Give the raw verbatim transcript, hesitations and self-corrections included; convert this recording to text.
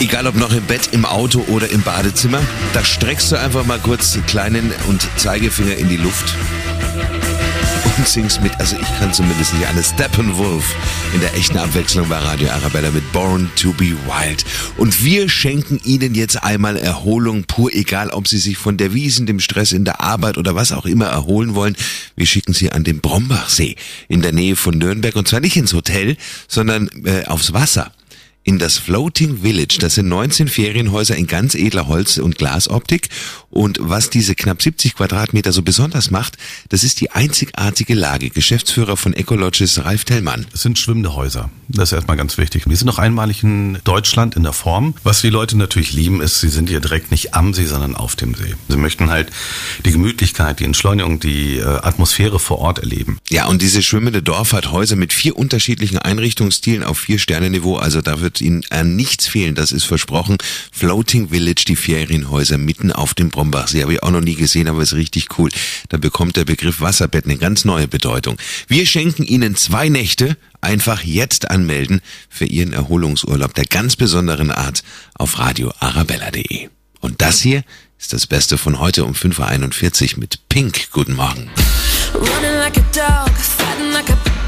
Egal ob noch im Bett, im Auto oder im Badezimmer, da streckst du einfach mal kurz den kleinen und Zeigefinger in die Luft und singst mit. Also ich kann zumindest nicht eine Steppenwolf in der echten Abwechslung bei Radio Arabella mit Born to be Wild. Und wir schenken Ihnen jetzt einmal Erholung pur, egal ob Sie sich von der Wiesn, dem Stress in der Arbeit oder was auch immer erholen wollen. Wir schicken Sie an den Brombachsee in der Nähe von Nürnberg, und zwar nicht ins Hotel, sondern äh, aufs Wasser. In das Floating Village. Das sind neunzehn Ferienhäuser in ganz edler Holz- und Glasoptik. Und was diese knapp siebzig Quadratmeter so besonders macht, das ist die einzigartige Lage. Geschäftsführer von Ecologis, Ralf Tellmann. Es sind schwimmende Häuser. Das ist erstmal ganz wichtig. Wir sind noch einmalig in Deutschland in der Form. Was die Leute natürlich lieben, ist, sie sind hier direkt nicht am See, sondern auf dem See. Sie möchten halt die Gemütlichkeit, die Entschleunigung, die äh, Atmosphäre vor Ort erleben. Ja, und dieses schwimmende Dorf hat Häuser mit vier unterschiedlichen Einrichtungsstilen auf vier Sterne Niveau. Also da wird Ihnen an nichts fehlen, das ist versprochen. Floating Village, die Ferienhäuser mitten auf dem Brombachsee. Habe ich auch noch nie gesehen, aber ist richtig cool. Da bekommt der Begriff Wasserbett eine ganz neue Bedeutung. Wir schenken Ihnen zwei Nächte. Einfach jetzt anmelden für Ihren Erholungsurlaub der ganz besonderen Art auf radio arabella punkt de. Und das hier ist das Beste von heute um fünf Uhr einundvierzig mit Pink. Guten Morgen.